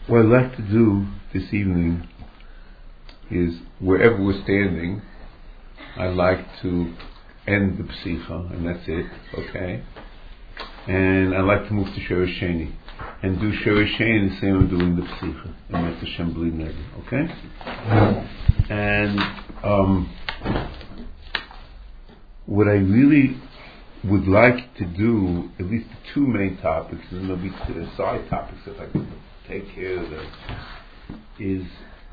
What I'd like to do this evening is, wherever we're standing, I'd like to end the Psicha, and that's it, okay? And I'd like to move to Sheresh Sheni, and do Sheresh Sheni the same I'm doing the Psicha, and that's Hashem Bli Neder, okay? And what I really would like to do, at least the two main topics, and there'll be side topics if I can take care of them, is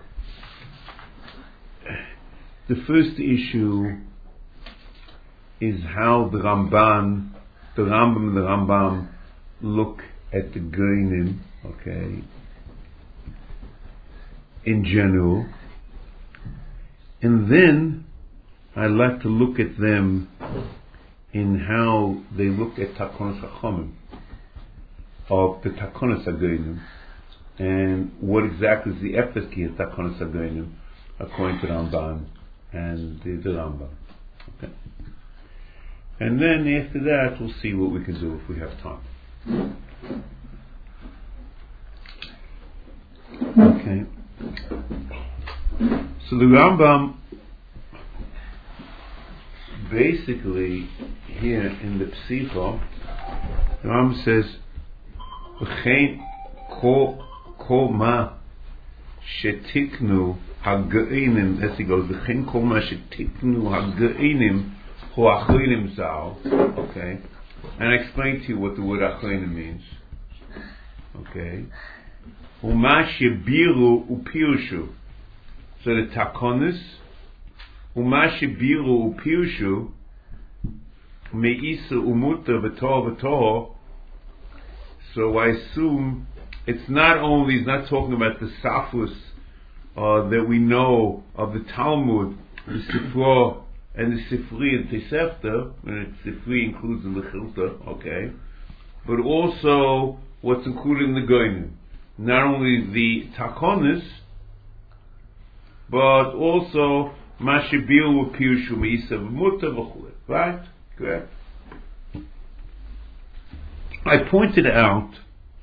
the first issue is how the Rambam and the Rambam look at the Geonim, okay, in general, and then I'd like to look at them in how they look at Takonos HaChomim, of the Takonos HaGeonim, and what exactly is the efficacy of Takonos HaGeonim according to Ramban and the Rambam. Okay? And then after that we'll see what we can do if we have time. Okay. So the Rambam basically here in the Psicha, the Rambam says, "V'chein kol ma shetiknu ha'ge'inim," as he goes, "V'chein kol ma shetiknu ha'ge'inim hu achronim zal." Okay, and I explain to you what the word achronim means. Okay, u'ma shebiru u'pirshu. So the takonis, u'ma shebiru u'pirshu me'isa umuta v'tor. So I assume it's not only, he's not talking about the Safus that we know of the Talmud, the Sifra and the Sifri and Tosefta, and Sifri includes the Mechilta, okay, but also what's included in the Geonim. Not only the Takonis, but also Mashibil Pirshu Meisa V'Muta V'Chule. Right? Correct. I pointed out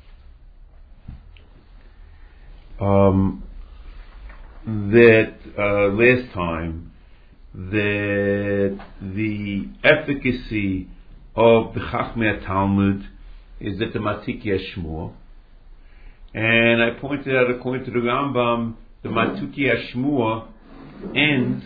that last time that the efficacy of the Chachmei Talmud is that the Matik Yashmor, and I pointed out according to the Rambam the Matik Yashmor ends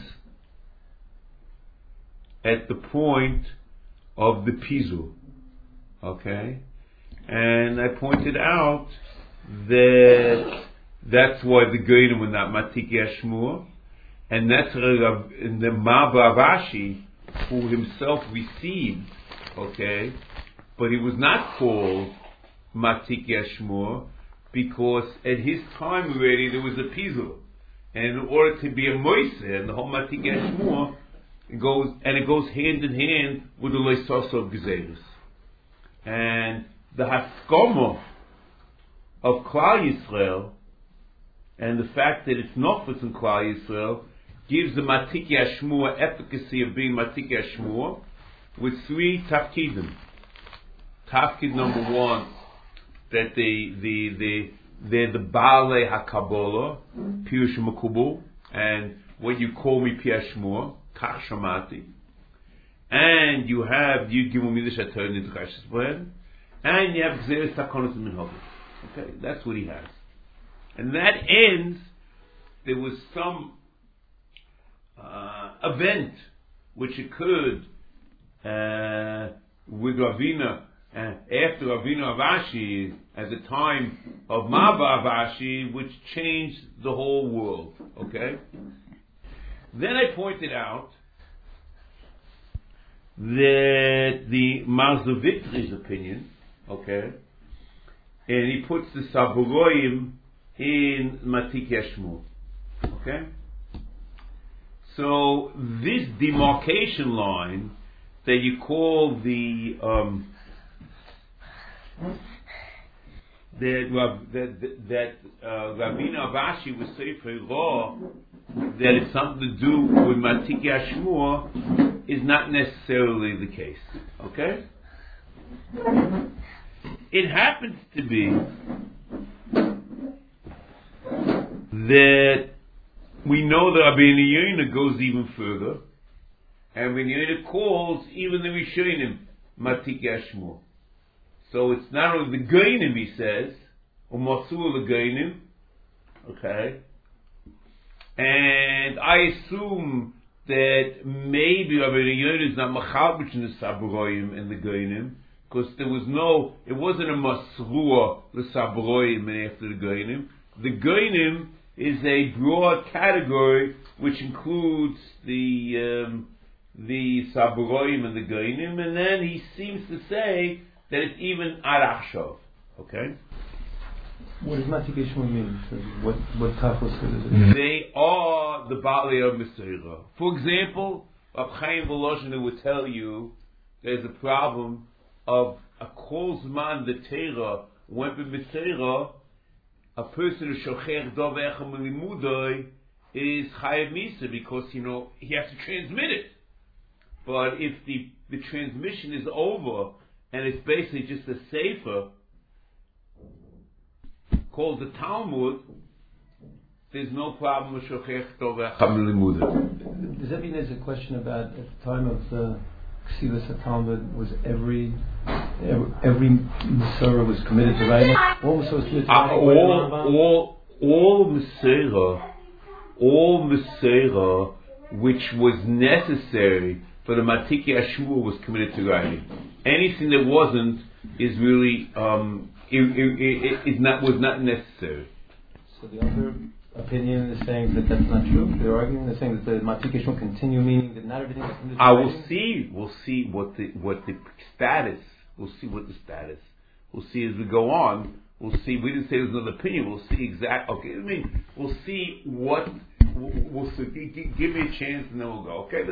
at the point of the Pizul. Okay, and I pointed out that that's why the Geonim were not Matik Yashmur, and that's in the Ma'Bavashi, who himself received, okay, but he was not called Matik Yashmur because at his time already there was a Pizul, and in order to be a Moise, and the whole Matik Yashmur it goes hand in hand with the Leisos of Gezeres. And the Haskoma of Klal Yisrael and the fact that it's Nofus in Klal Yisrael gives the Matik Yashmur efficacy of being Matik Yashmur with three tafkidim. Tafkid number one, that they're the Baalei HaKabbalah, Pirush Makubal, and when you call me Piashmur, Kach Shamati. And you have Yud Gimel Midrash HaTorah Nidrash's plan, and you have Gzeres Takonos Minhagos. Okay, that's what he has. And that ends. There was some event which occurred with Ravina after Ravina Avashi, at the time of Maba Avashi, which changed the whole world. Okay. Then I pointed out that the Mazovitri's opinion, okay, and he puts the Saburoim in Matik Yashmur, okay. So this demarcation line that you call that Rabbeinu Avashi would say for law that it's something to do with Matik Yashmur is not necessarily the case. Okay? It happens to be that we know that Rabbeinu Yonah goes even further, and Rabbeinu Yonah calls even the Rishonim Matik Yashmur. So it's not only the Geinim, he says, or Masur the Geinim, okay? And I assume that maybe Rabbeinu Yonah is not Machabich in the Sabroim and the Geinim, because it wasn't a Masrua the Sabroim and after the Geinim. The Geinim is a broad category which includes the Sabroim and the Geinim, and then he seems to say that it's even Arachshov. Okay? What does Matik Yashmur mean? So what tachlis is it? They are the Baalei of Meseira. For example, Rab Chaim Volozhin would tell you there's a problem of a kol zman the Torah went with Meseira. A person who shochech dov echem limudoi is chayav misa because he has to transmit it. But if the transmission is over and it's basically just a sefer called the Talmud, there's no problem with shochech dov echem limudoi. Does that mean there's a question about at the time of the Ksivas HaTalmud was every Mesorah was committed to writing? All Mesorah was committed to writing? All Mesorah which was necessary for the Matik Yashmur was committed to writing. Anything that wasn't is really was not necessary. So the other opinion is saying that that's not true. They're arguing. They're saying that the Matik Yashmur continue, meaning that not everything is committed to writing. We'll see what the status. We'll see what the status. We'll see as we go on. We'll see. We didn't say there's another opinion. We'll see exact. Okay, we'll see what. We'll see. Give me a chance, and then we'll go. Okay,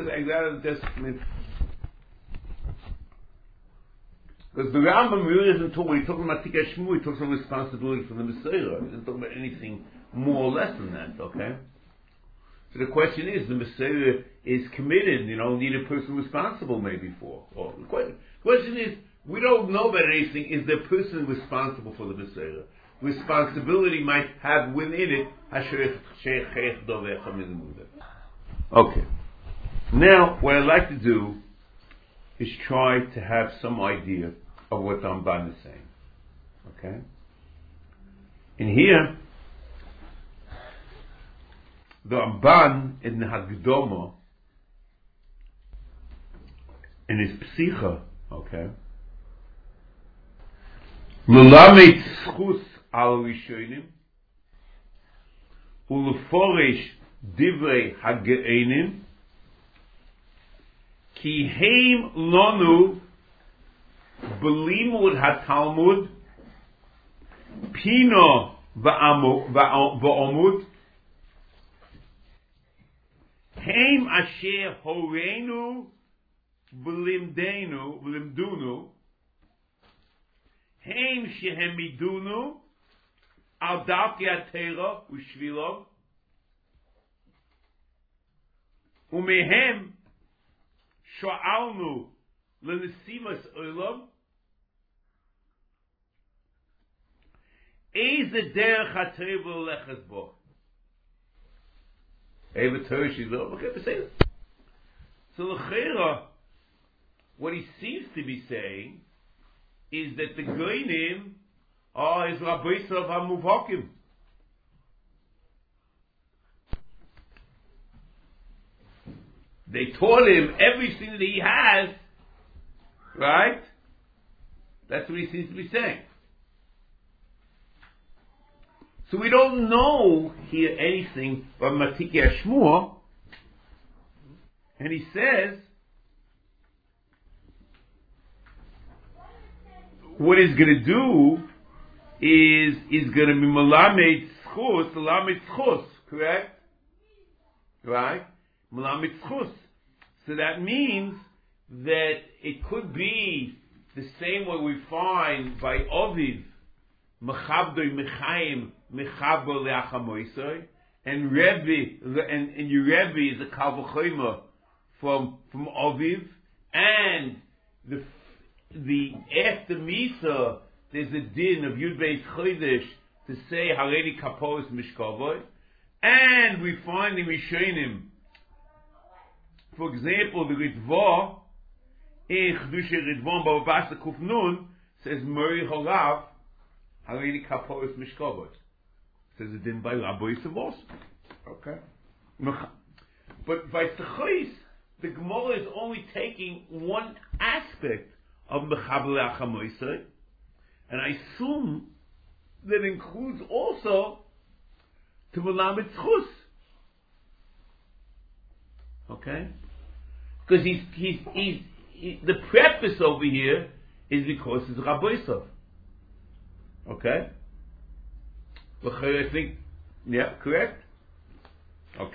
because the Rambam really doesn't talk. When he talks about Matik Yashmur, he talks about responsibility for the Mesorah. He doesn't talk about anything more or less than that. Okay. So the question is, the Mesorah is committed. Need a person responsible maybe for. Or the question is, we don't know about anything. Is the person responsible for the Mesorah? Responsibility might have within it. Okay. Now, what I'd like to do is try to have some idea of what the Ramban is saying. Okay? And here, the Ramban in the Hagdoma, in his Psicha, okay, Lelamed Schus al Rishonim, Uleforish Divrei Hage'enim, Ki heim lonu belimud haTalmud pino va'amud heim asher horeinu v'limdunu heim shehemidunu al darkei haTorah u'shvilot umehem Sha'alnu lenesimas olam Eze derech haTorah leches bo. Eva Torah shilo. Okay, to say that. So l'chera, what he seems to be saying is that the Goyim are his Rabbeinu HaMuvhakim. They taught him everything that he has, right? That's what he seems to be saying. So we don't know here anything about Matik Yashmur, and he says what he's going to do is going to be Melamed Schus, correct? Right? Melamed Schus. So that means that it could be the same way we find by Oviv, Mechabdoi Mechaim, Mechabdo Leachamoisoi, and Rebbe, and your Rebbe is a Kal V'chomer from Oviv, and the after Misa, there's a din of Yud Beis Chodesh to say Haredi Kapos Mishkavoi. And we find in Rishonim, for example, the Ritva, in Chedusha Ritva, Baba Basra Kuf Nun, says, Mori Holav, Harini Kaporis Mishkabot. Says it didn't by Rabbi Yisavos. Okay. But by Sechois, the Gemara is only taking one aspect of Mechabel HaChamoisei, and I assume that includes also to Melamed Tzchus. Okay? Because he's the preface over here is because it's Rabbi Yisov. Okay? I think, yeah, correct? Okay.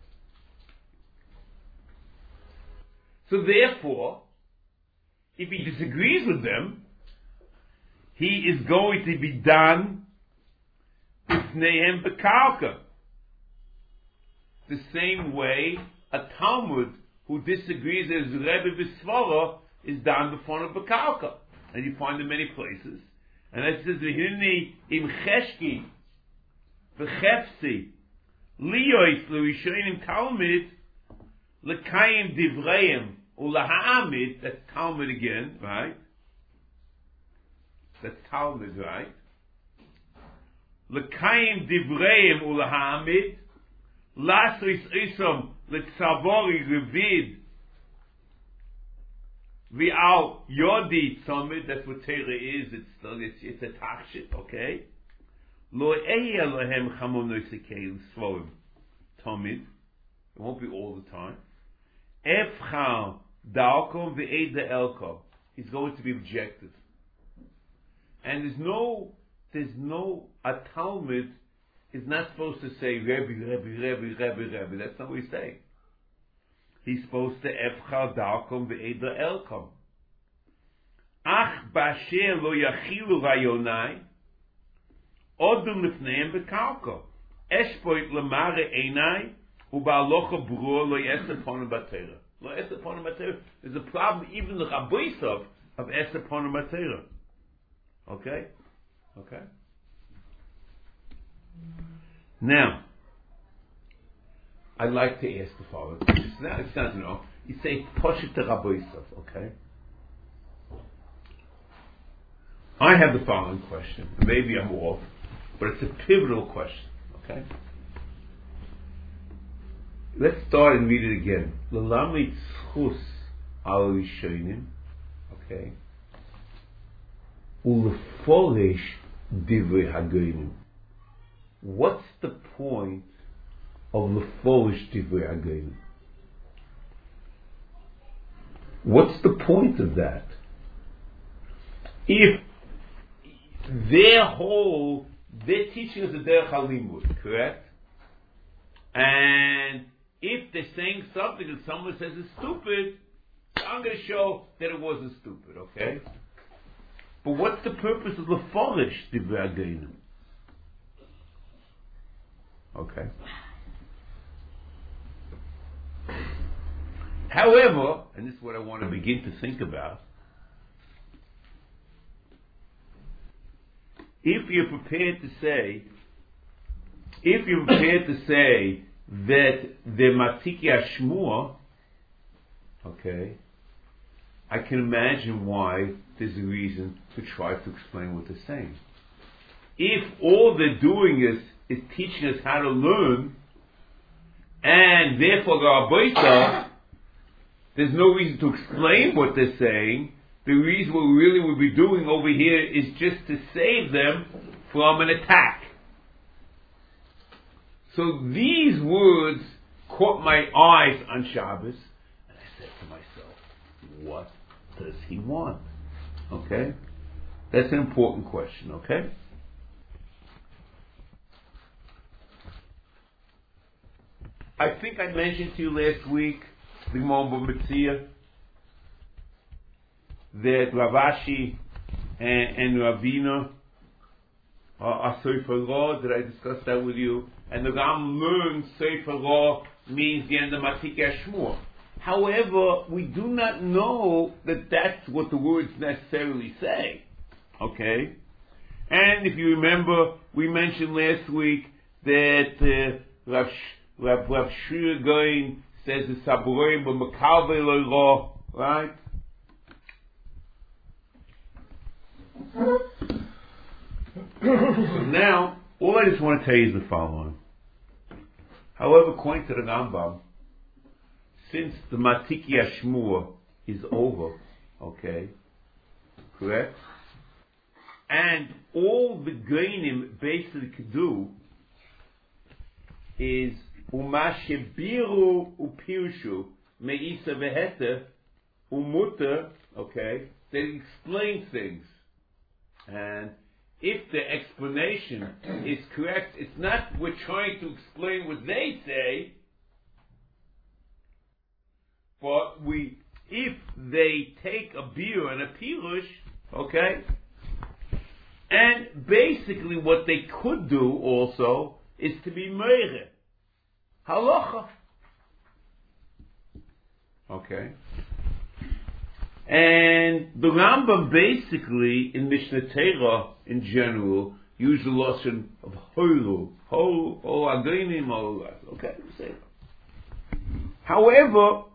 So therefore, if he disagrees with them, he is going to be done b'fneihem b'karka. The same way a Talmud who disagrees as Rebbe V'Svara is done b'fneihem b'karka. And you find in many places. And that says, V'hinni im cheshki v'chefsi liyois l'rishonim Talmud l'kayim divreim ulaha'amid, that's Talmud again, right? That's Talmud, right? L'kayim divreim ulaha'amid lasris isom l'tzavori revid v'al yodi tzomid, that's what Torah is, it's a tachshit, okay? Lo eya lohem chamonos ekei l'svorim tomid, it won't be all the time. Efchal dalkom ve'eda elkom, he's going to be objective. And there's no, a Talmud is not supposed to say Rebbe. That's not what he's saying. He's supposed to Efchal dalkom ve'eda elkom. Ach basher lo yachilu rayonai, odum lefneim bekalko. Eshpoit lemare einai, uba'alocha brua lo yeseh ponim batera. Lo yeseh ponim batera. There's a problem even the Rabbi Yisov of yeseh ponim batera. Okay? Okay? Now, I'd like to ask the following. It's not, you say, push it to Rabbi Yisov, okay? I have the following question. Maybe I'm off, but it's a pivotal question, okay? Let's start and read it again. L'lamid tzchus al rishonim, okay? U'leforish divrei hagoyim. What's the point of leforish divrei hagoyim? What's the point of that? If they're teaching us a derech halimud, correct? And if they're saying something that someone says is stupid, I'm going to show that it wasn't stupid, okay? But what's the purpose of the forish divrei hagoyim? Okay. However, and this is what I want to begin to think about, if you're prepared to say that the Matiki Ashmua, okay, I can imagine why there's a reason to try to explain what they're saying. If all they're doing is teaching us how to learn, and therefore Rabbi, there's no reason to explain what they're saying. The reason what we really would be doing over here is just to save them from an attack. So these words caught my eyes on Shabbos, and I said to myself, what does he want? Okay? That's an important question, okay? I think I mentioned to you last week, the Gemara B'Metzia, that Ravashi and Ravina are Sefer Ra. Did I discuss that with you? And the Ram learned Sefer Ra means the end of Matik Ashmur. However, we do not know that that's what the words necessarily say. Okay? And if you remember, we mentioned last week that Rav Shua Goin says the Saburim b'Makalvei Lo, right? So now, all I just want to tell you is the following. However, according to the Rambam, since the Matiki Ashmur is over, okay, correct? And all the Gainim basically could do is Umashebiru Upirshu Meisa Vehete Umuta, okay, they explain things. And if the explanation is correct, it's not we're trying to explain what they say, but if they take a beer and a pirush, okay, and basically what they could do also is to be meire halacha, okay. And the Rambam basically in Mishnah Torah in general use the lotion of hoilu, againim, okay, say that. However,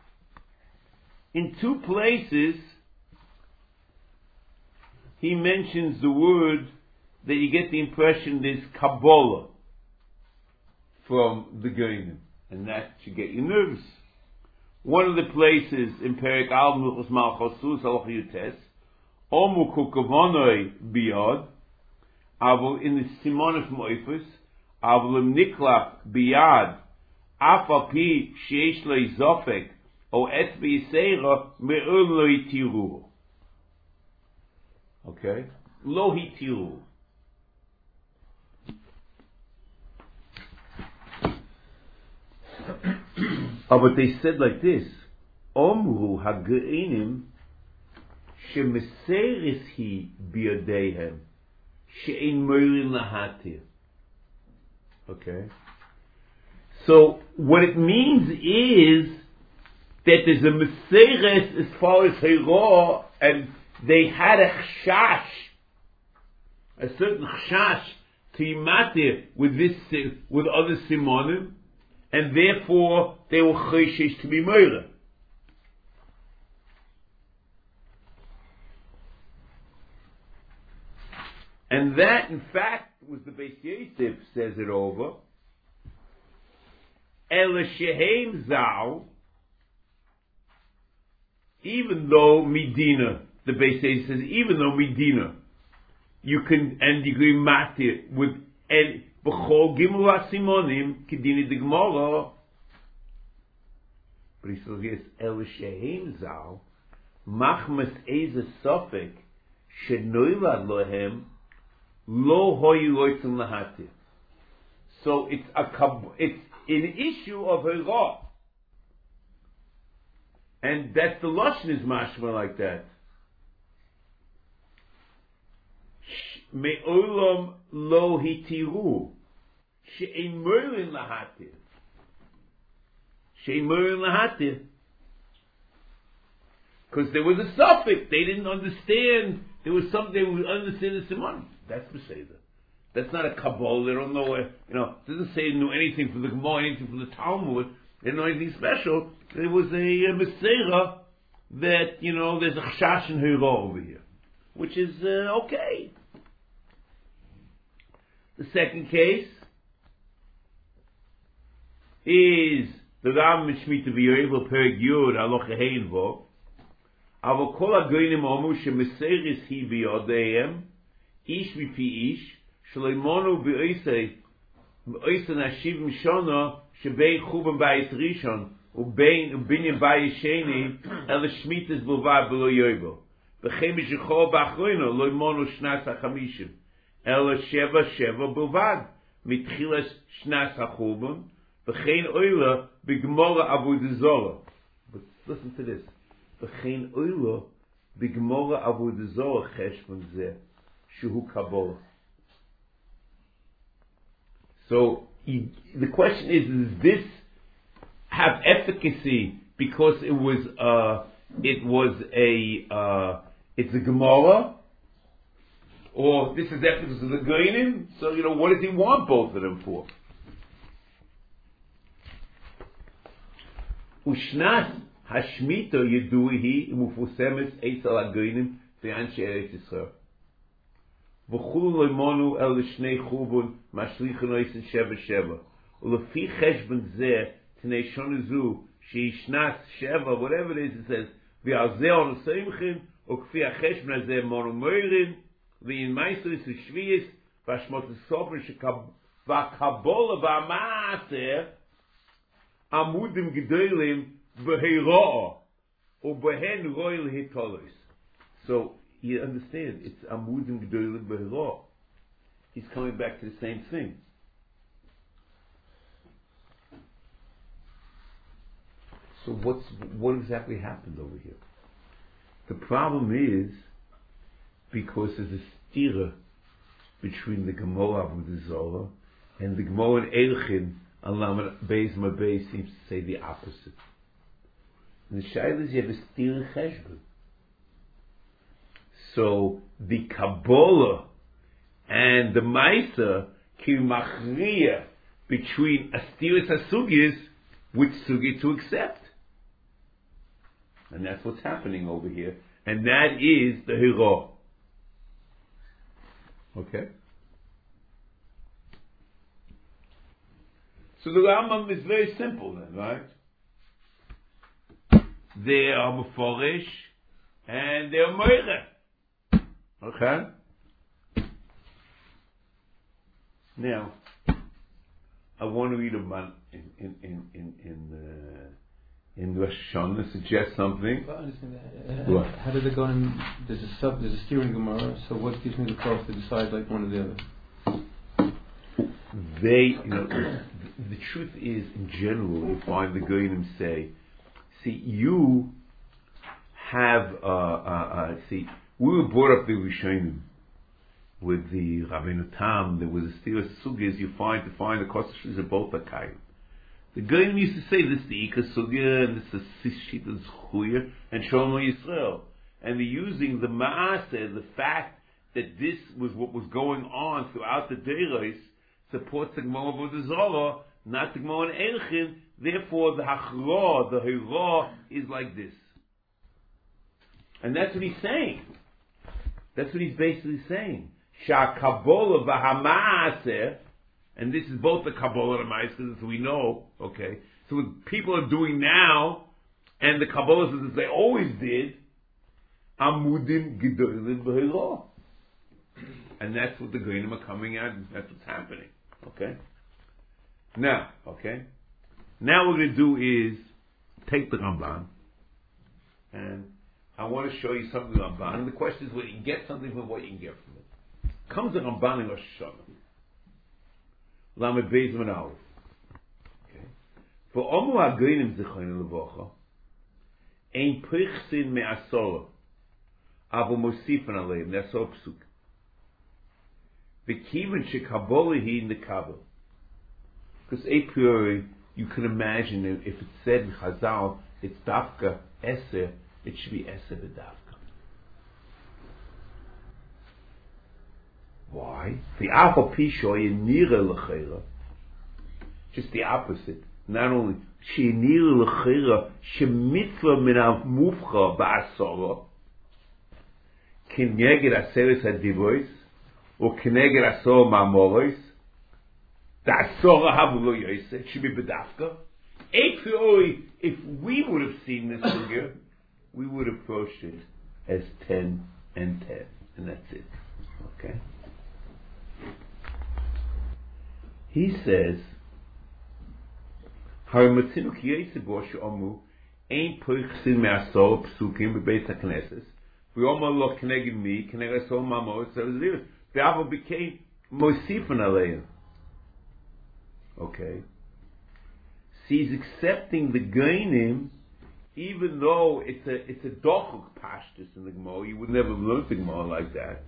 in two places he mentions the word that you get the impression there's Kabbalah from the Gainim, and that should get you nervous. One of the places in Perek Al Milchus Malchosus Halacha Yutes, Omu Kukavonoi Biyad, Avol in the Simonif Moifus, Avol im Niklach Biyad, Afal Pi Sheish Lo Zofek, O Et B'Yiseira Me'ur Lo Yitiru. Okay? Lo Yitiru. But they said like this: Omru hageinim shemeseris hi biyadehem she'ein moirin lahatir. Okay. So what it means is that there's a meseres as far as Hira, and they had a chashash, a certain chashash to yimatir with other simonim. And therefore, they were chayshish to be murdered. And that, in fact, was the Beis Yosef says it over. Ela shehem zau, even though Medina, the Beis Yosef says, even though Medina, you can, and you agree matir with, and B'chol Gimel HaSimonim Kedini de Gemara. But he says yes, El Shehem Zal Machmas Eze Sofek Shenoilad Lohem Lo Hoyu Loitzim Lahatir. So it's an issue of Hira, and that's the Lashon is mashma like that. Me'olam lo hitiru she'ein moirin lahatir. She'ein moirin lahatir. Because there was a suffix. They didn't understand. There was something they would understand the Simon. That's Beseda. That's not a Kabbalah. They don't know where, it doesn't say they knew anything from the Gemara, anything from the Talmud. They didn't know anything special. There was a Mesera that, there's a Chash and Hira over here. Which is okay. The second case is the Ram Mishmita V'Yovel Perek Yud Halacha Hein Vo. Avol kol ha'goyim omu shemeseris hi b'yodeim ish v'pi ish shleimonu b'oisei nashiv mishona shebein chuban bayis rishon u'binyan bayis sheni el shmitas b'lvad b'lo yovel v'chem mishachol b'achroino lo imonu shnas ha'chamishim el sheva b'lvad mitchilas shnas ha'chuban v'chein oila b'gmora avodah zora. But listen to this. V'chein oila b'gmora avodah zora cheshbon zeh shehu kabbalah. So the question is: does this have efficacy because it's a Gemara, or this is efficacy of the Gainim? So what does he want both of them for? Ushnas hashmita yeduhi mufusemes eis al agonim ve'anshe Eretz Yisrael. V'chulu loimonu el l'shnei chubun mashlichon oisin sheva sheva. Ulefi cheshbon zeh t'nei shonazu sheishnas sheva, whatever it is, it says, v'al zeh on seimchin, ukfi hacheshbon hazeh mono moirin, v'in meiseris u'shviyis, v'ashmot ha'sofrin v'akabola v'amaaser, amudim gedolim v'heiroa, u'behen roil hitolos. So, you understand, it's amudim gedolim v'heiroa. He's coming back to the same thing. So what exactly happened over here? The problem is, because there's a stira between the Gemara Avodah Zarah and the Gemara in Eilchin, Alam Beis Mabei seems to say the opposite. And the Shaila is you have a stira cheshbon. So the Kabbalah and the Maisa can machriya between astiras hasugis, which sugi to accept. And that's what's happening over here. And that is the hira. Okay? So the Rambam is very simple then, right? They are meforish and they are moire. Okay? Now, I want to read a man in Rosh Hashanah, suggest something. Well, I understand that. How does it go in? There's a steering Gemara, so what gives me the cause to decide like one or the other? The truth is, in general, you find the Goyim say, see, you have, we were brought up the Rishonim with the Rabbeinu Tam. There was a stira sugis you find the Kosher are both Akayim. The Goyim used to say this the Ika Sugya and this is Shita Zchuya and Shlomo Yisrael. And they're using the Maaseh, the fact that this was what was going on throughout the Deiros, supports the Gemara Avodah Zarah, not the Gemara in Eilchin. Therefore, the Hachra, the Hira, is like this. And that's what he's saying. That's what he's basically saying. Sha Kabbalah v'Hamaaseh. And this is both the Kabbalah and the Maaseh, as we know, okay? So what people are doing now, and the Kabbalah as they always did, Amudim Gedolim B'Hira. And that's what the Goyim are coming at, and that's what's happening, okay? Now, okay? Now what we're going to do is take the Ramban, and I want to show you something from the Ramban, and the question is whether you can get something from what you can get from it. Comes the Ramban in Rosh Hashanah. Lamed Beis Min Aleph. Okay. For Omu HaGoyim Zechayim Levacha, Ein Prichsin Me'asora, Avo Mosifan Aleim, that's all Psuk. V'kiven Shekabbalah Hi in the Kabbalah. Because a priori, you can imagine if it's said in Chazal, it's Dafka Eser, it should be Eser B'Dafka. Why? The Alpha Pishoy in Nira L'Chera. Just the opposite. Not only She Nira L'Chera, She Mitzvah Min Mufcha Ba'asora, Kineged Aseres HaDivois, or Kineged Asor Ma'amoros, the Asora Havulo Yosef, it should be B'Dafka. A priori, if we would have seen this figure, we would approach it as 10 and 10. And that's it. Okay? He says, Harimatzinu Kiyesebo She'omu Ein Poichsin Me'asor Psukim B'Beis HaKnesses V'Yomer Lo Keneged Mi Keneged Asor Ma'amoros Zeruzir V'Avo became Mosifan Aleim. Okay. So he's accepting the Gainim, even though it's a dochuk pashtus in the Gemara. You would never have learned the Gemara like that.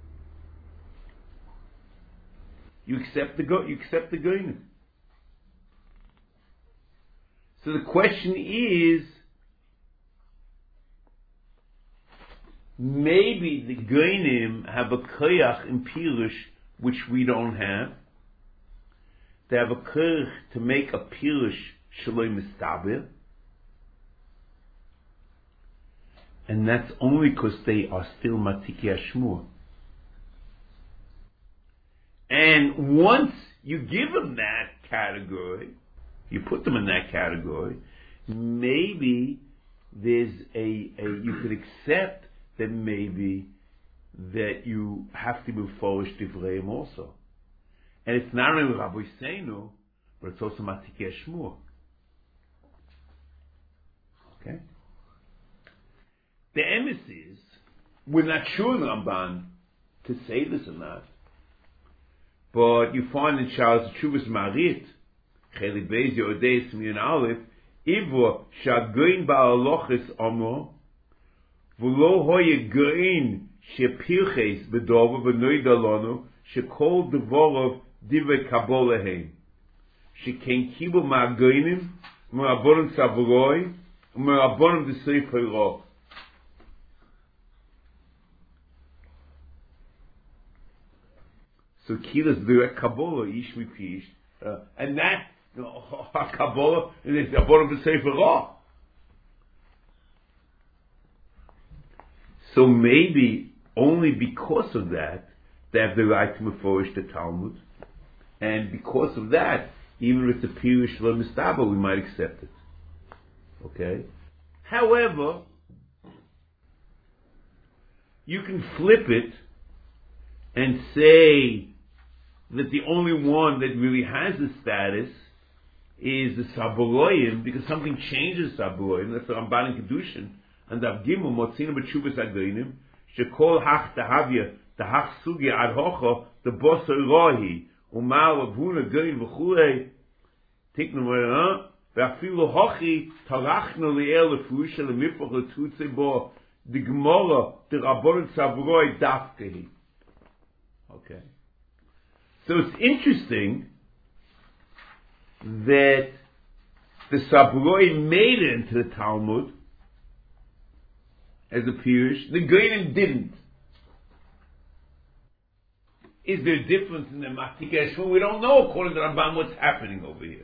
You accept the Gainim. So the question is, maybe the Gainim have a koyach in Pirush which we don't have. They have a koyach to make a Pirush shaloi mistabir, And that's only because they are still Matiki Ashmur. And once you give them that category, you put them in that category, maybe there's you could accept that maybe that you have to move forward Divreim also. And it's not only Rabbi Seinu, but it's also Matiki Ashmur. Okay? The emes is, we're not sure in Ramban to say this or not, but you find in Charles Chuvas Marit, Cheli Beis Yodeis Mian Aleph, Ivo Shagoin Ba'alochis Omo, V'lo Hoye Goin Shepirches Bedova V'noi Dalonu, Shekol Devorov Dive Kabolaheim, Sheken Kibo Ma'goinim, Ma'abonim Savroi, Ma'abonim D'Seif Hoyrov. So Kilas direct Kabbalah, Ish Mipish, and that Kabbalah is a bottom of the Sefer Law. So maybe only because of that they have the right to meforish the Talmud, and because of that, even if it's a Pirush L'Mistaba, we might accept it. Okay. However, you can flip it and say that the only one that really has the status is the Saburoyim, because something changes Saburoyim. That's the Ramban in Kedushin. And Av Gimel, Motzina B'Tshuvas Agoinim, Shekol Hach Tahavya, Tahach Sugya Ad Hocha, the Bosor Rohi, Umal Avuna Goin V'chulei, Tiknu V'afilu Hochi, Tarachnu Li'el L'Fusha L'Mifach L'Tutze Bo, the Gemara, the Rabbonin Saburoi Dafkehi. Okay. So it's interesting that the Saburoi made it into the Talmud as a Pirush. The Goyim didn't. Is there a difference in the Matiki Ashmur? We don't know, according to Ramban, what's happening over here.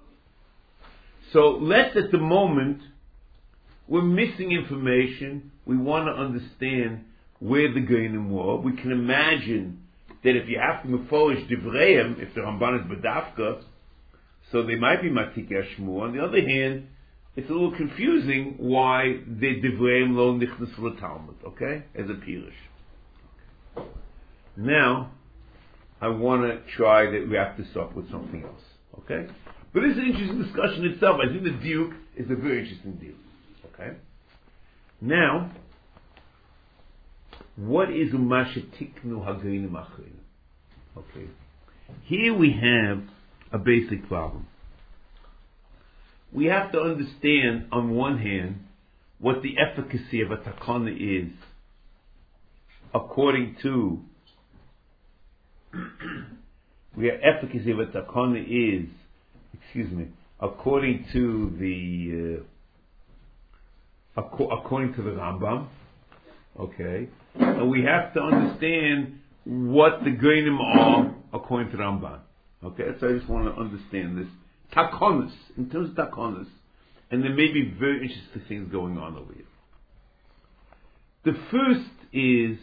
So let's, at the moment, we're missing information. We want to understand where the Goyim were. We can imagine that if you have to meforish Divreim, if the Ramban is Badafka, so they might be Matiki Ashmur. On the other hand, it's a little confusing why the Divreim lo nichnas l'Talmud, okay, as a Pirush. Now, I want to try to wrap this up with something else, okay? But this is an interesting discussion itself. I think the Diuk is a very interesting Diuk, okay? Now, what is umashetiknu hageinim achreinu? Okay, here we have a basic problem. We have to understand, on one hand, what the efficacy of a takana is, according to efficacy of a takana is, according to the Rambam. Okay, and we have to understand what the Goyim are according to Ramban. Okay, so I just want to understand this. Takonis, in terms of takonis, and there may be very interesting things going on over here. The first is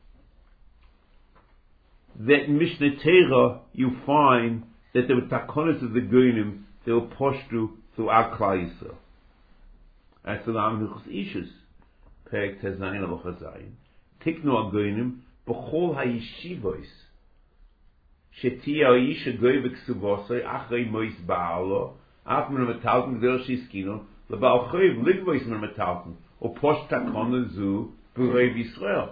that in Mishneh Torah you find that there were takonis of the Goyim, they were poshtu throughout Klal Yisrael. As the Lam Hilchos Ishus, Perek Tezayin Alocha Zayin, Tiknu HaGoyim, B'chol HaYeshivos, Shetia Yisha Goy V'Ksuvosai, Achrei Mois Ba'alo, Af Men Metalten Gdel Shiskino, L'Baal Choyv Ligvois Men Metalten, O Posh Takona Zu, B'Reiv Yisrael.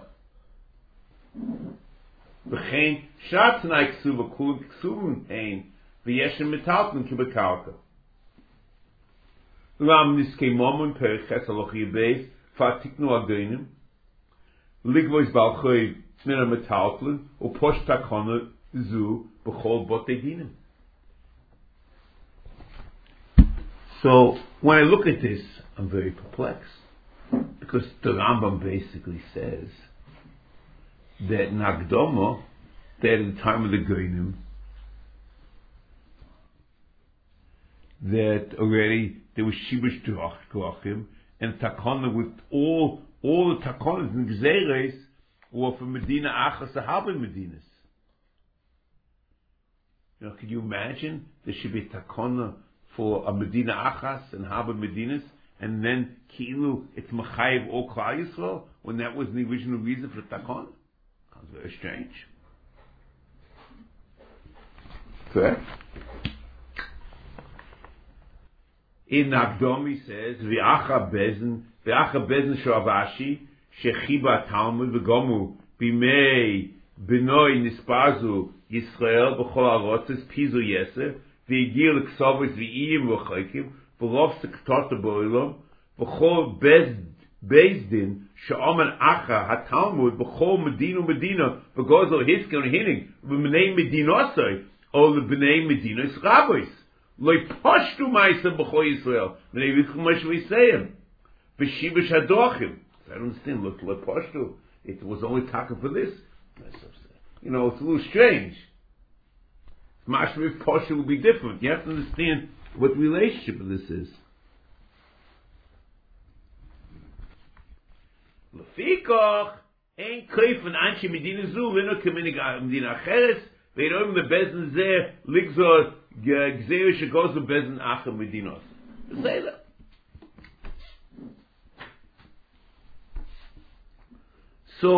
V'chein Shatznai Ksuva Kul Ksuvim Hein, V'yeshem Metalten Kibekarka. Ram Niskei Momon Perek Ches Aloch Yibes, Fa Tiknu HaGoyim, Ligvois Baal Choyv Men Metalten, O Posh Takona Zu b'chol botei dinim. So when I look at this, I'm very perplexed, because the Rambam basically says that Nagdoma, that at the time of the Goyim, that already there was shibush drachim, and takana with all the takanas and gzeres were for Medina Achas Sahabi Medinas. You know, could you imagine there should be takana for a Medina Achas and Haba Medinas, and then Kilu it's Machayev or Klal Yisrael when that was the original reason for takana? Sounds very strange. Correct? In Akdomi says, V'acha bezin shoavashi, shechiba talmud v'gomu, bimei benoi nispazu Yisrael, b'chol arotzes, pizu yeser, v'yigir l'ksovis v'iyim v'chaykim, v'rov sektota bo'ilom, b'chol bezdin, she'omen acha ha-talmud, b'chol medina, v'gozel hisken hinning, v'menei medinosoi, or l'bnei medinos rabbis. Loi poshtu ma'isa b'chol Yisrael. Menei v'chum mashv'isayim. V'shibash hadochim. I don't understand. Look, loi poshtu. It was only talking for this. You know, it's a little strange. Mashv'if poshtu will be different. You have to understand what relationship this is. L'fikach ein koif an anshi medina zu v'no k'minig medina acheres v'yrom bebezin zeh ligzor gzeir shegoz bebezin acher medinos. Say that. So,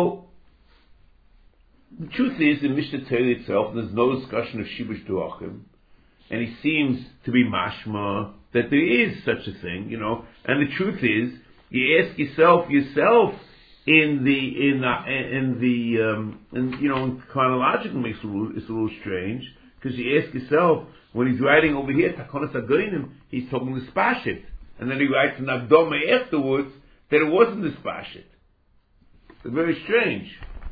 the truth is, in Mishnah Torah itself, there's no discussion of Shibush Duachim, and it seems to be mashma that there is such a thing, you know. And the truth is, you ask yourself, in chronological makes it's a little strange because you ask yourself when he's writing over here Takonas Agoinim, he's talking the Spashit, and then he writes in Abdoma afterwards that it wasn't the Spashit. It's very strange.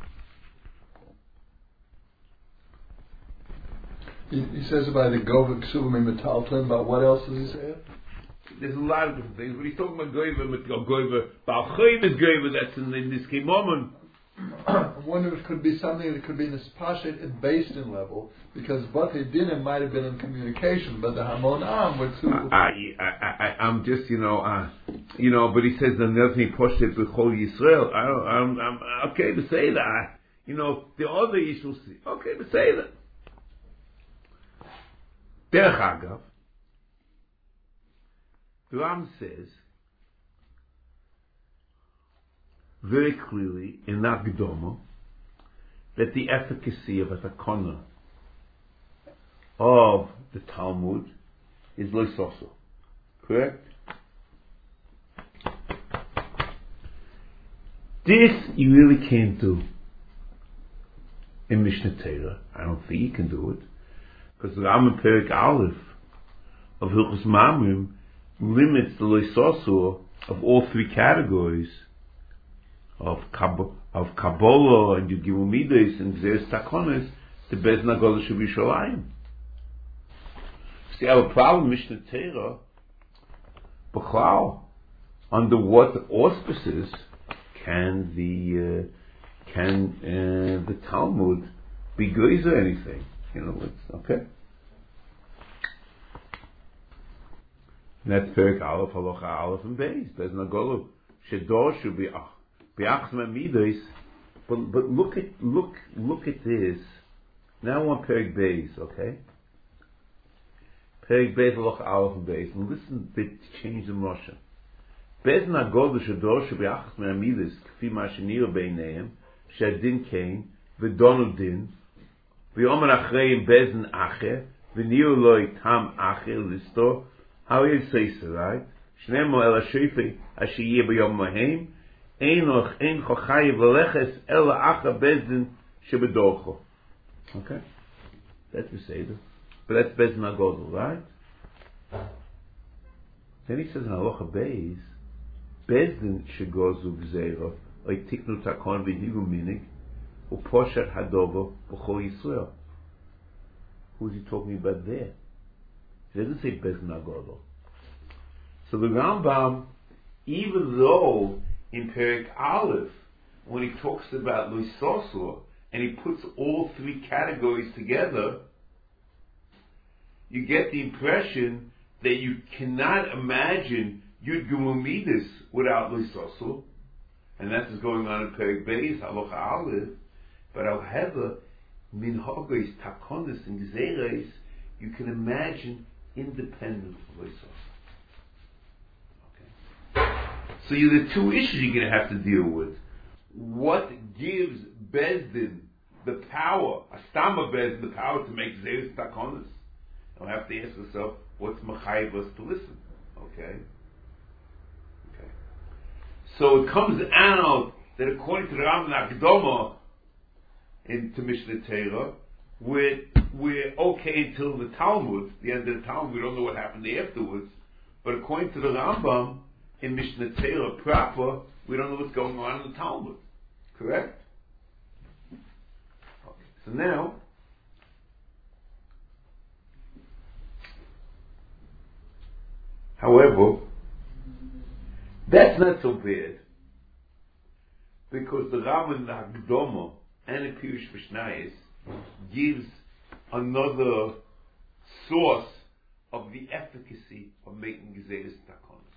He says about the Gova Ksuvim and Metalton, but what else does he say? There's a lot of different things. When he's talking about Goiva, Balchayim is Goiva, that's in this Kimomon. I wonder if it could be something that could be in the Spashet and based in level, because Batei Dinim might have been in communication, but the Hamon Am were too. I'm just, but he says another thing, Poshet B'chol Yisrael. I'm okay to say that. The other issues, okay to say that. Derech Agav, the Ram says very clearly in that Gedoma that the efficacy of a takana of the Talmud is loisoso. Correct? This you really can't do in Mishnah Torah. I don't think you can do it because the Ram Perik Aleph of Hilchos Mamrim limits the loisoso of all three categories of Kabbalah and Yugimumides and Gzeres Takonis to Bez Nagola Shabishalayim. See, I have a problem, Mishnah Torah, B'chal, under what auspices can the Talmud be good or anything? It's okay. And that's Perik Aleph, Halacha Aleph and Beis. Bez Nagola Shedor should be but look at this. Now I want Perik Beis, okay? Perik Beis Halacha Aleph and Beis. And listen, they changed in Russia. Bez Nagola Shedor should be Achas Me'amidis Kfi Mashenir Beineim Shadin Kain V'Donu Din V'Yomer Achreim Bezin Acher V'Niu Loi Tam Acher Listo. How you say so, right? Shnemo El Hashifi Ashiyeh B'Yom Mahem Ein Chochayev V'Leches El Acha Bezdin Shebedorcho. Okay? That's the Seder. But that's Bezdin Agodol, right? Then he says in Halacha Beis, Bezdin Shegozu Gzeira Oy Tiknu Takon V'Higu Minig U'Poshet Hadovo B'Chol Yisrael. Who's he talking about there? He doesn't say Bezdin Agodol. So the Rambam, even though in Perik Aleph, when he talks about Loisosor, and he puts all three categories together, you get the impression that you cannot imagine Yud Gimel Midas without Lisosul, and that is going on in Perek Beis, Halacha Aleph, but however, Minhagos, Takonis, and Gzeres, you can imagine independent of Lisosul. Okay. So you the two issues you're going to have to deal with. What gives Bezdin the power, Astama Bezdin, the power to make Gzeres Takonis? I'll have to ask yourself, what's Machayev us to listen? Okay. So it comes out that according to the Rambam Akdoma into Mishnah Torah, we're okay until the Talmud, the end of the Talmud. We don't know what happened afterwards. But according to the Rambam in Mishnah Torah proper, we don't know what's going on in the Talmud. Correct? Okay. So now, however, that's not so bad, because the Rambam Hagdoma and the Pirush Mishnayos gives another source of the efficacy of making Gezeres Takonos.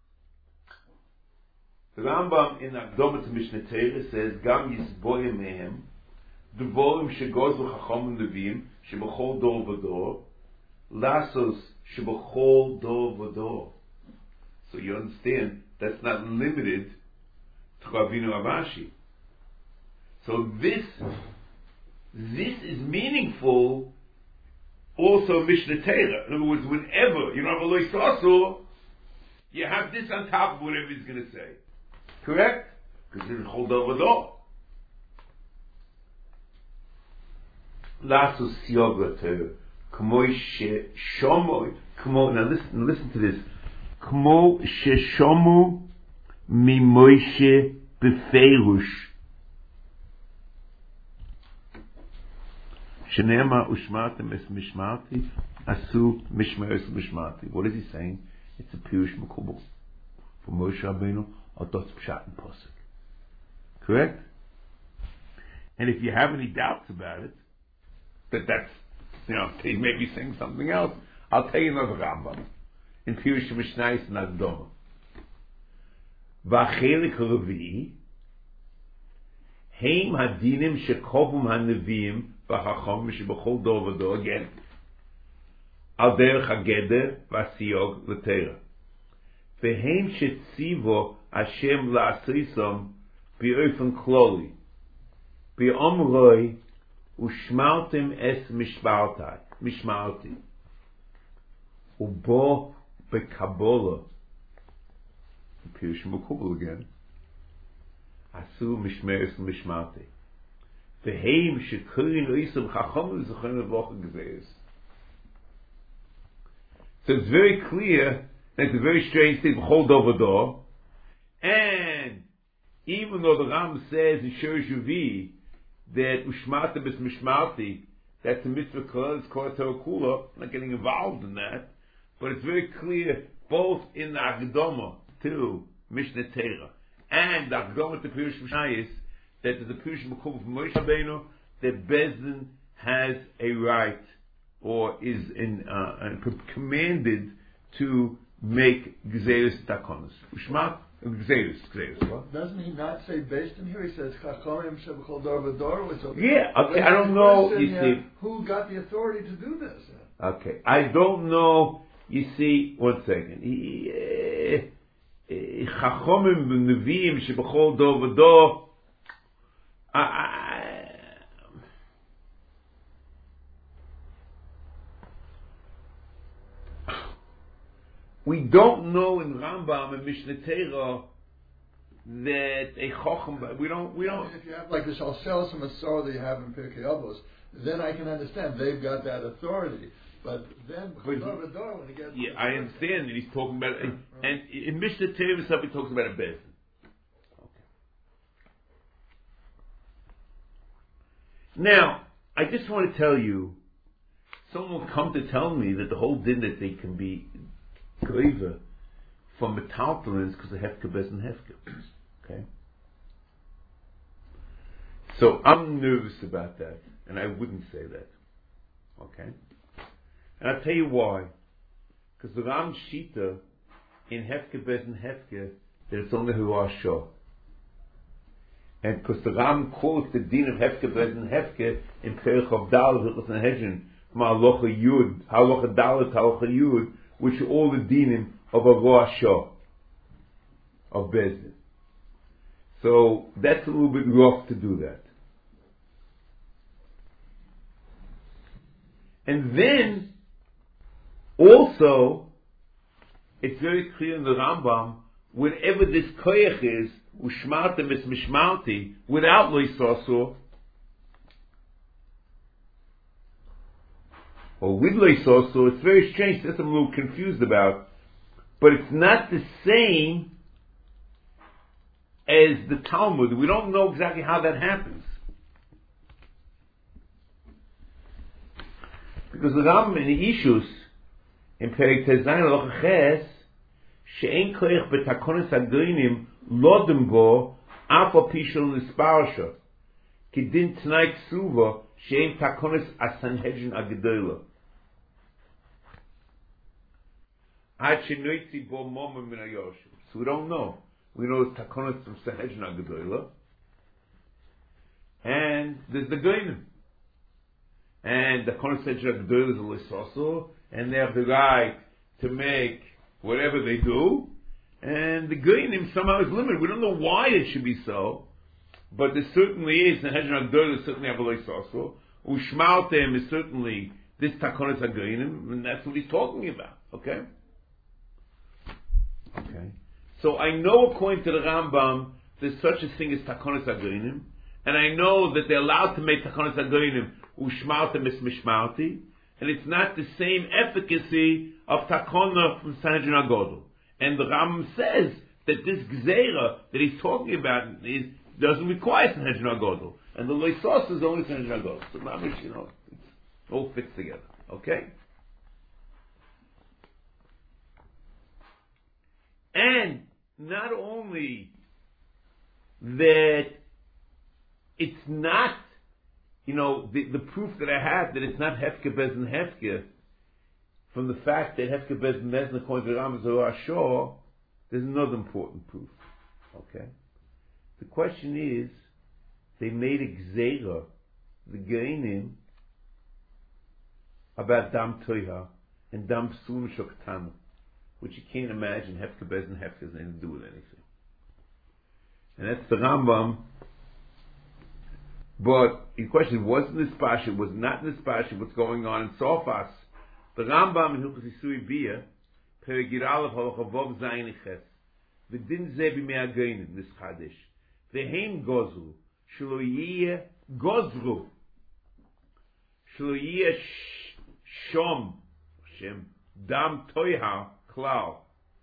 The Rambam in Hagdoma to Mishnah Torah says, Gam Yisboyim Mehem, Devorim Shegozu Chachom Neviim, Shebachol Dor Vador, Lasos Shebachol Dor Vador. So you understand, that's not limited to Ravinu Avashi. So this is meaningful also Mishnah Torah. In other words, whenever you don't have a Lo Yisrael, you have this on top of whatever he's going to say. Correct? Because it's Chol Dor Vador. Lasus Siyoga Torah. K'moi Shomoy. Now listen to this. K'mo Sheshomu Mi Moshe Befeirush. Shenema Ushmartem Es Mishmarti Asu Mishmeres Mishmarti. What is he saying? It's a Pirush Mekubal from Moshe Rabbeinu or Dots Pshat and Posuk. Correct? And if you have any doubts about it, that's he may be saying something else, I'll tell you another Rambam in Pirush Mishnayos and Hagdoma. V'achelik Revi'i Heim Hadinim Shekovum HaNeviim V'Chachom Shebachol Dor Vador, again Al Derech HaGeder V'Asiyog L'Teira V'Heim Shetzivo Hashem La'asrisom B'Ofen Kloli B'Omroi Ushmartem Es Mishmarti Ubo Bekabola Pirush Mekubal again Asu Mishmeres Mishmarti V'Heim Shekurin Oisam Chachom L'Zochen L'Vocha Gezeres. So it's very clear that it's a very strange thing B'Chol Dor Vador, and even though the Ram says in Shur Shuvi that Ushmartem Es Mishmarti, that's a mitzvah called Torah Kula. I'm not getting involved in that, but it's very clear both in the Hagdoma to Mishnah Torah and the Hagdoma to Pirush Mishnayos that there's a Pirush Mekubal from Moshe Rabbeinu that Bezdin has a right or is commanded to make Gezeres Takonos. Ushmat Gezeres. Doesn't he not say based in here? He says Chachomim Shebachol Dor Vador. Yeah. Okay. I don't know. You see, who got the authority to do this? Okay. I don't know. You see, one second. Chachomim Neviim Shebachol Dor Vador. We don't know in Rambam and Mishnah Torah that a Chochem. We don't. If you have like this Alselis and Masor that you have in Pirkei Avos, then I can understand they've got that authority. But then when he gets I understand that he's talking about it, and in Mishnah Torah himself he talks about a Bezdin. Okay. Now I just want to tell you, someone will come to tell me that the whole din that they can be Goiva from metaltalins because of Hefka Bezdin Hefka. Okay? So I'm nervous about that, and I wouldn't say that. Okay? And I'll tell you why. Because the Ram Shita in Hefke Bezin Hefke that it's only Hurah Shah. And because the Ram quotes the din of Hefke Bezin Hefke in Perich of Dal, Hilchos Sanhedrin, from Halacha Yud, Halacha Dalet, Halacha Yud, which are all the dinim of a Hurah Shah, of Bezin. So that's a little bit rough to do that. And then, also, it's very clear in the Rambam, whenever this koyach is, ushmartem es mishmarti, without loisoso, or with loisoso, it's very strange, that's what I'm a little confused about, but it's not the same as the Talmud. We don't know exactly how that happens. Because the Rambam in the Ishus, in Perek Tezayin Halacha Ches, she'en koyach betakonis hagoynim lodem bo afal pishol nisparsha kidin tnai ksuva she'en takonis asanhedrin agedola ad shenoitzi bo momim min hayoshim. So we don't know. We know it's takonis from Sanhedrin agedola, and there's the goynim. And the Sanhedrin agedola is a lisoso, and they have the right to make whatever they do, and the Goyim somehow is limited. We don't know why it should be so, but there certainly is. The Hedron Agdolah certainly have a loisoso. Ushmaltem is certainly this Takonis HaGoyim, and that's what he's talking about. Okay? Okay. So I know according to the Rambam, there's such a thing as Takonis HaGoyim, and I know that they're allowed to make Takonis HaGoyim Ushmaltem is Mishmalti, and it's not the same efficacy of Takona from Sanhedrin HaGodol. And the Rambam says that this Gzeira that he's talking about doesn't require Sanhedrin HaGodol. And the Leisos is only Sanhedrin HaGodol. So Mamish, it all fits together. Okay? And not only that it's not, the proof that I have that it's not Hefke Bezin Hefke, from the fact that Hefke Bezin Bezin according to the Rambam is Hurah Shah, there's another important proof. Okay? The question is, they made a Gzeira, the Geinim, about Dam Toiha and Dam Psulim Shoktana, which you can't imagine Hefke Bezin Hefke has anything to do with anything. And that's the Rambam. But the question wasn't this Pasha, was not in this Pasha, what's going on in Sofas. The Rambam in Hilchos Yisui Bia, Perek Aleph Halacha Vav Zayin Ches, V'din Zeh B'mei HaGoyim, this Chadish, V'heim Gozru, Shelo Yiyeh Gozru, Shelo Yiyeh Shom, Shem Dam Toiha Klal,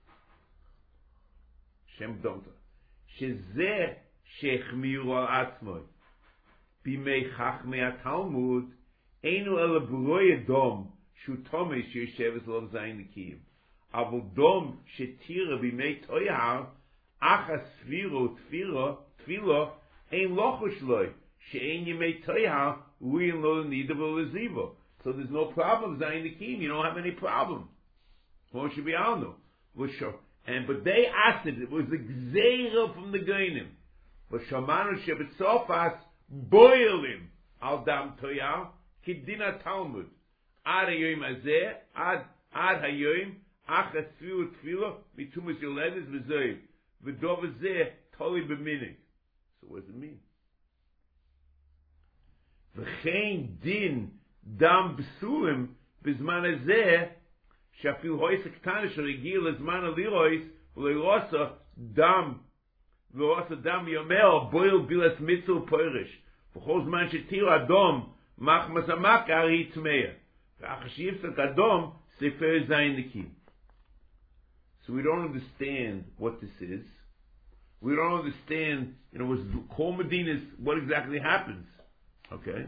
Shem Domta, Shezeh Shechmiru Al Atzmoi, Bimei Chachmei HaTalmud, Einu Ele B'roye Dom, Shu Tomei Sheyesheves Lo Zayin Nikiyim. Avol Dom Shetira Bimei Toyar, Achas Sviro Tvilo, Ein Lochush Loi, She'ein Yemei Toyar, Uyin Lo Nida V'Lo Lezivo. So there's no problem, Zayin Nikiyim, you don't have any problem. Moshe Bialno. But they asked it was the Gzeira from the Geinim. But Shamanu Shebet Sofas, Boilim al Dam Toyar, Kidina Talmud. Ad hayoim hazeh, ad hayoim, achas tfilu tfilo, mitumas yoledes v'zoiv, v'dov hazeh, toli b'minig. So what does it mean? V'chein din dam b'sulim, b'zman hazeh, shafil hois ha'ktana sh'regil l'zman alirois, v'leirosa dam yomel, boil bilas mitzul poirish, v'chol zman shetir adom, mach masamak ari tmeya. So we don't understand what this is. We don't understand, was Kol Medinas, what exactly happens. Okay?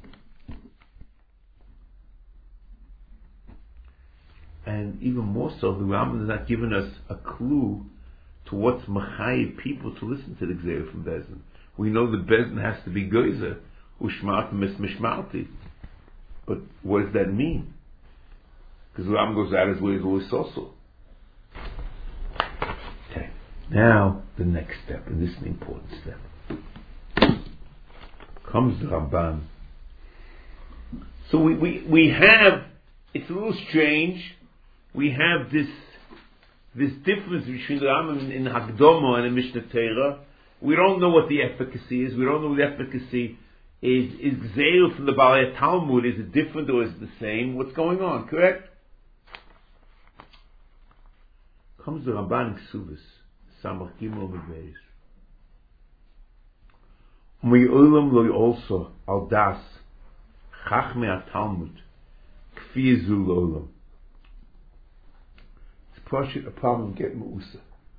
And even more so, the Rambam has not given us a clue to what's Machayev people to listen to the Gzeira from Bezin. We know the Bezin has to be Geizer, Ushmartim es Mishmarti. But what does that mean? Because the Rambam goes out his way as always also. Now, the next step, and this is an important step. Comes the Ramban. So we have, it's a little strange, we have this difference between the Rambam in Hakdama and in Mishnah Torah. We don't know what the efficacy is. We don't know what the efficacy is. Is Gzeil from the Balei Talmud, is it different or is it the same? What's going on, correct? Comes the Ramban in Ksubis, Samach Gimel Medbeis. U'me'olam lo also al das Chachmei HaTalmud Kfi zu l'olam. It's a problem getting Meusa.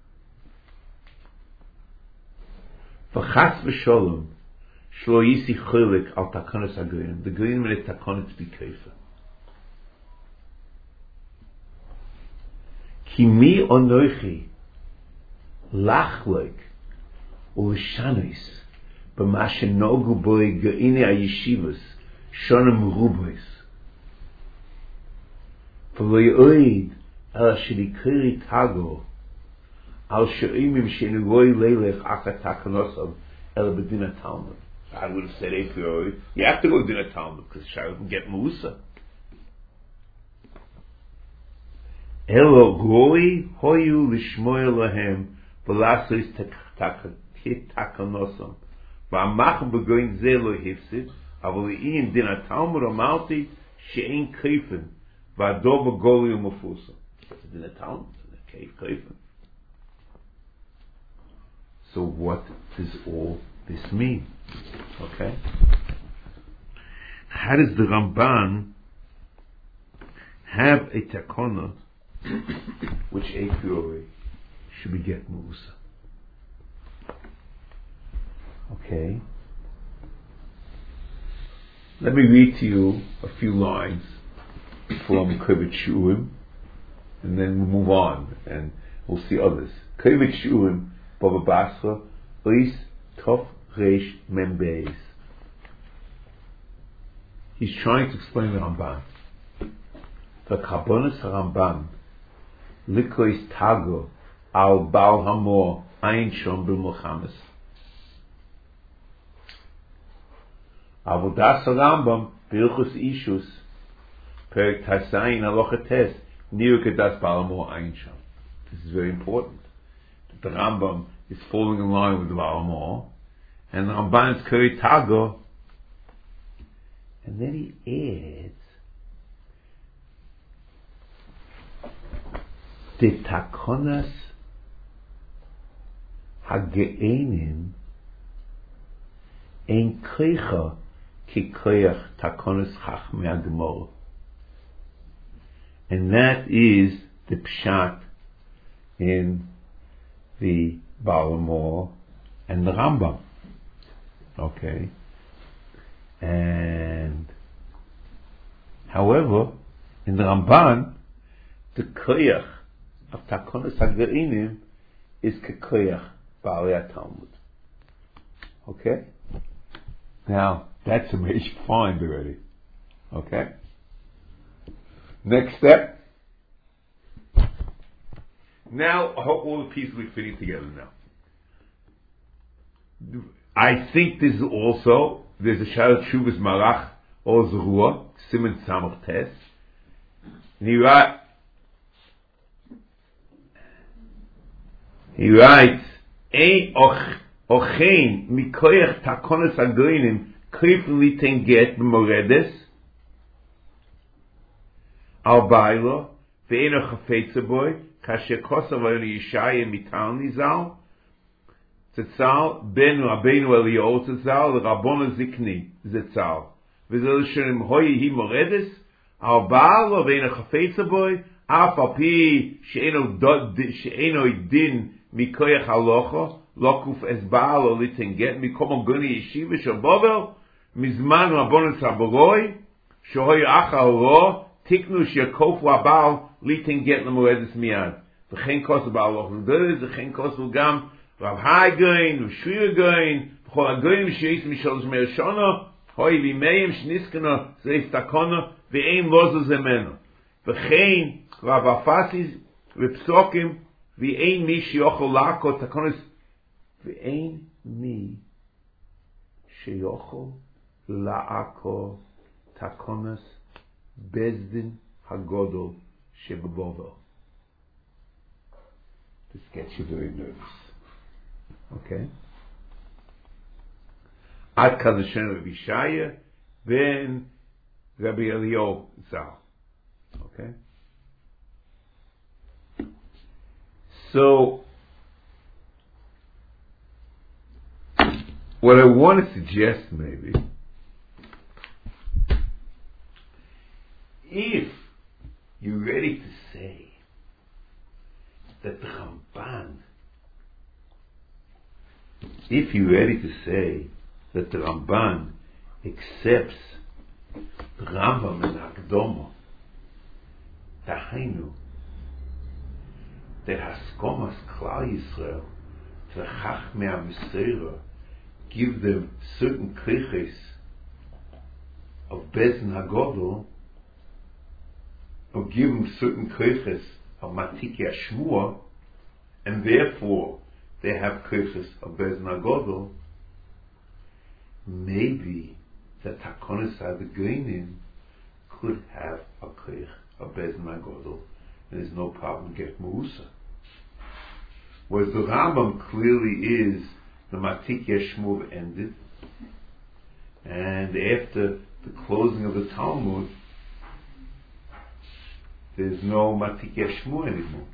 V'chas v'sholom shlo yisi cholik al takonos hagoyim. The goyim will takonos be keifa. Ki mi onoichi lachloik u'lishanis b'ma shenogu boi goyini ha'yeshivas shonim rubois. V'lo yoid al shirikiri tago al she'imim she'nugoi leilech achat takonosav el b'dina Talmud. I would have said a priori, you have to go to Dina Talmud because Shai can get Musa. Elo goi hoyu lishmoy lahem v'lasois takonosam v'amacham b'goyin ze lo hifsid avol in Dina Talmud amalti she'en keifen v'ado b'goli u'mafusa. It's Dina Talmud, it's a keifen. So what does all this mean? Okay. How does the Ramban have a takona which a priori should be get Musa? Okay. Let me read to you a few lines from Kovet Shurim, and then we'll move on and we'll see others. Kovet Shurim, Baba Basra, Ois Tov Reish Mem Beis. He's trying to explain the Ramban. The Kabbalas Ramban Likois Tago Al Baal Hamor Ein Shom B'Mulchamas. Avodas Rambam Birchus Ishus Perek Tasayin Halacha Tes Niu Kedas Baal Hamor Ein Shom. This is very important. The Rambam is falling in line with the Baal Hamor, and the Ramban is Keri Tago, and then he adds the Takonas Hage'enim Ein Koicha Ki Koyach Takonas Chachmei HaGemorah, and that is the Pshat in the Baal Hamor and the Rambam. Okay. And however, in the Ramban, the koyach of Takonos HaGe'inim is kekoyach Baalei Talmud. Okay? Now, that's a major find already. Okay? Next step. Now, I hope all the pieces will be fitting together now. I think this is also, there's a Shalat Shuvas Malach Oz Ruah, Siman Samach Tes. And he writes, Ein ochein mikoyach takonos hagoyim krifen liten get b'moredes al bailo ve'eno chafetza boy kasher kosav ayon yishayim mital nizal Tetzal benu abenu Eliyahu Tetzal l'Rabbona Zikni Zetzal v'zel shenim hoyi hi moredes al baalo ve'eno chafetza boy af al pi she'eno din mikoyach halocha lokuf es baalo liten get mikom ogoni yeshiva shabovel mizman Rabbonos Haboroi shohoy achal lo tiknu shekofu abal liten get lemoredes miyad v'chen kosu baal lochel dez v'chen kosu gam Rav Hagoin, Shvira Goin, B'chol Hagoin Sheis Mishal Shmer Shona, Hoi V'meim Shniskana Zeis Takona, V'ein Lozo Zemeno. V'chein Rav Afasis V'psokim V'ein mi sheyochol la'ako takonos. V'ein mi sheyochol la'ako takonos bezdin hagodol shebebavel. This gets you very nervous. Okay? Ad Kadashen Rabbi Shaya ben Rabbi Eliyahu Zal. Okay? So, what I want to suggest maybe, if you're ready to say that the Ramban, if you're ready to say that the Ramban accepts the Rambam and Akdoma, Tahainu, that Haskomas Klal Yisrael, to the Chachmei HaMesorah, give them certain kliches of Bezdin HaGodol, or give them certain kliches of Matiki HaShmua, and therefore they have kliches of Bezdin HaGodol, maybe the Takonos HaGoinim could have a klich of Bezdin HaGodol, and there's no problem get Meusa. Whereas the Rambam clearly is the Matiki HaShmua ended, and after the closing of the Talmud, there's no Matiki HaShmua anymore.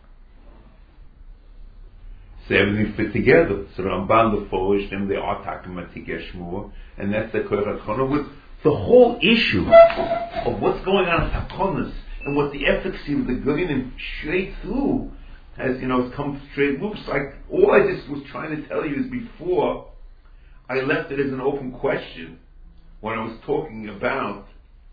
So everything fit together. So Ramban the Folish, and they are talking Matiki HaShmua, and that's the Koyach HaKona, with the whole issue of what's going on in Takonos, and what the efficacy of the Goyim straight through, as it's come straight. Looks like all I just was trying to tell you is before I left it as an open question when I was talking about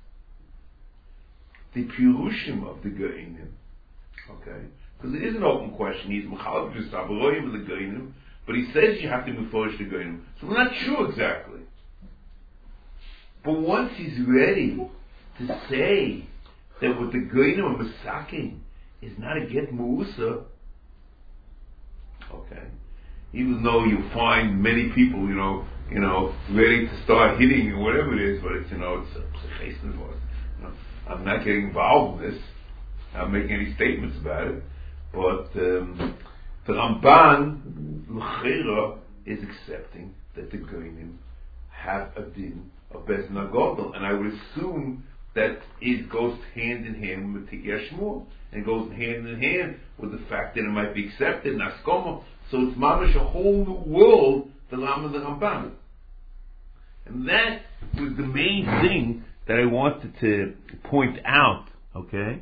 the Pirushim of the Goyim. Okay? Because it is an open question. He's Mechalek the Sabaroyim of the Goyim, but he says you have to move forward to the Goyim. So we're not sure exactly. But once he's ready to say that what the Goyim are masaking is not a get Meusa, okay, even though you find many people, ready to start hitting or whatever it is, but it's a psichesn. I'm not getting involved in this. I'm not making any statements about it. But the Ramban L'chera is accepting that the Goyim have a din of Bezdin HaGodol, and I would assume that it goes hand in hand with Matiki HaShmua, and goes hand in hand with the fact that it might be accepted in Haskoma. So it's mamash a whole new world, the Lam and the Ramban. And that was the main thing that I wanted to point out, okay?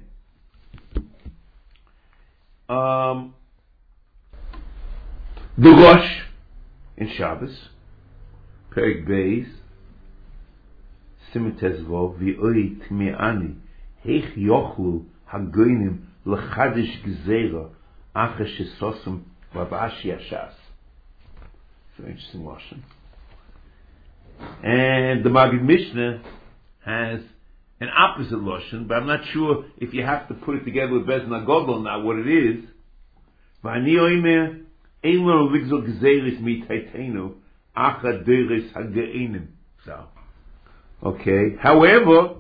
The Rosh in Shabbos, Perek Beis, Siman Tezvav, V'oi Tme'ani, Heich Yochlu HaGoyim L'chadish Gezerah Acher Shesosem Vavashi Hashas. Very interesting Lashon. And the Maggid Mishnah has an opposite Lashon, but I'm not sure if you have to put it together with Bezdin HaGodol now what it is. V'ani oimer ein lo ligzol gezeres mitaitenu acha deres hageinim. So, okay. However,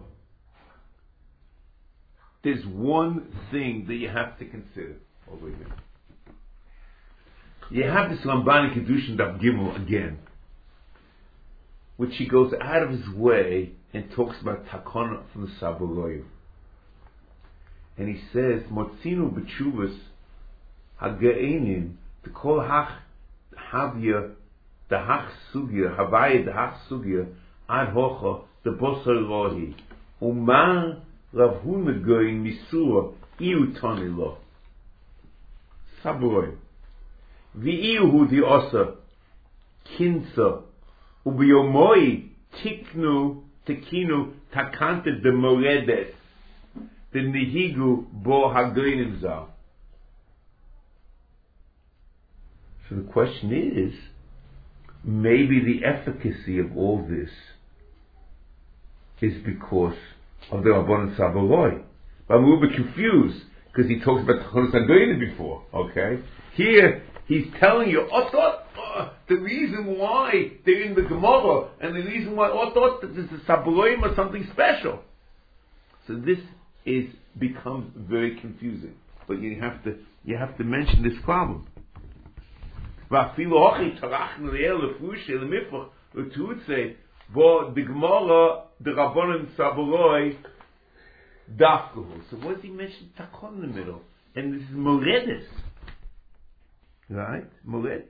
there's one thing that you have to consider over here. You have this Ramban in Kedushin Daf Gimel again, which he goes out of his way and talks about Takona from the Sabaroyim. And he says, Motzinu b'tshuvas hageinim, the kol hach havya, the hach sugya, havaya the hach sugya, ad hocha, the bosar rohi, umar Rav Huna goyin misura, iu tani lo. Sabaroyim. V'iyu di osa, kinsa, ubiyomoi tiknu, tekinu, takante de moredes, the nihigu bo hagoinim zal. So the question is, maybe the efficacy of all this is because of the Rabbanan Sabaroi. But I'm a little bit confused. because he talks about Tchonos HaGoyim before, okay? Here, he's telling you, the reason why they're in the Gemara, and the reason why that this is Sabroim or something special. So this becomes very confusing. But you have to mention this problem. The Gemara, the Rabbanan Saboroi, Dafkahu. So what does he mention Takon in the middle? And this is Moredis. Right? Moredis.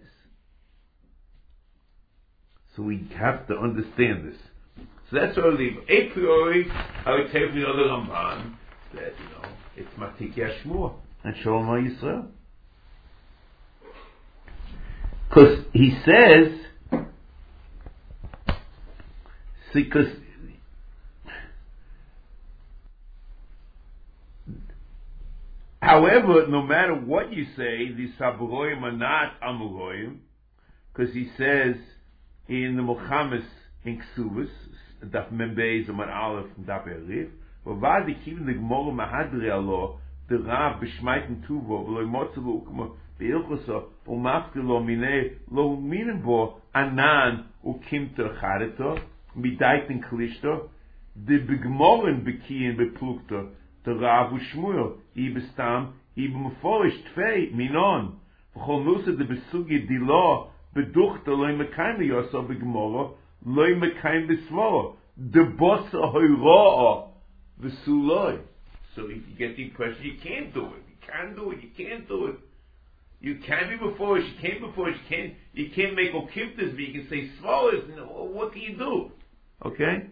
So we have to understand this. So that's what I leave. A priori, I would take the other Ramban that, it's Matik Yashmur and Shalom Yisrael. Because he says, because however, no matter what you say, the Saburoim are not Amuroim, because he says in the Muhammad's in Ksubis, Daf Membei Zaman Aleph and Daf Erif, Vavad the Kivin the Gemara Mahadri Allah, the Rab Bishmaiten Tuvo, V'lo Motzavu Ukma Be'ilchosa, Umafkilo Mine Lo Minenbo Anan Ukimter Chareto, Midaiten Klishto, the Begmoren Bekiin Beplukter, the Rav Ushmuel, Ibestam, Ibemforish Tfei, Minon, V'chol Nusa the Besugi Dilo, Beduchte Loi Mekayim Yoso Begmora, Loi Mekayim Besvora, the Bossa Hoiroa, Vesuloi. So you get the impression you can't do it. You can't do it. You can't do it. You can be before it. You can't before it. You can't make Okimtas, but you can say Svoras. What can you do? Okay?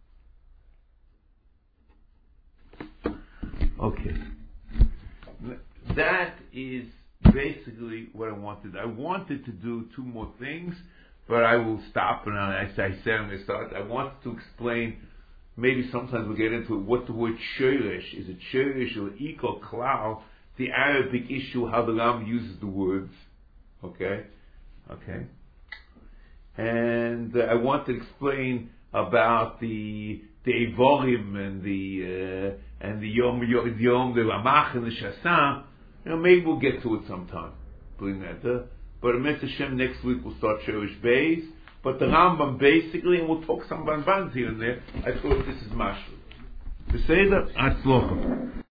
Okay. That is basically what I wanted. I wanted to do two more things, but I will stop. And I said I'm going to start. I wanted to explain. Maybe sometimes we'll get into it, what the word shirish is. It shirish or equal klau? The Arabic issue, how the Ram uses the words. Okay. And I wanted to explain about the Evorim and the Yom, the Ramach and the Shasam. Maybe we'll get to it sometime. Bring that. But Emet Hashem, next week we'll start Shirish Beis. But the Rambam basically, and we'll talk some Banbans here and there. I thought this is Mashal. Beseder, Atzlocha.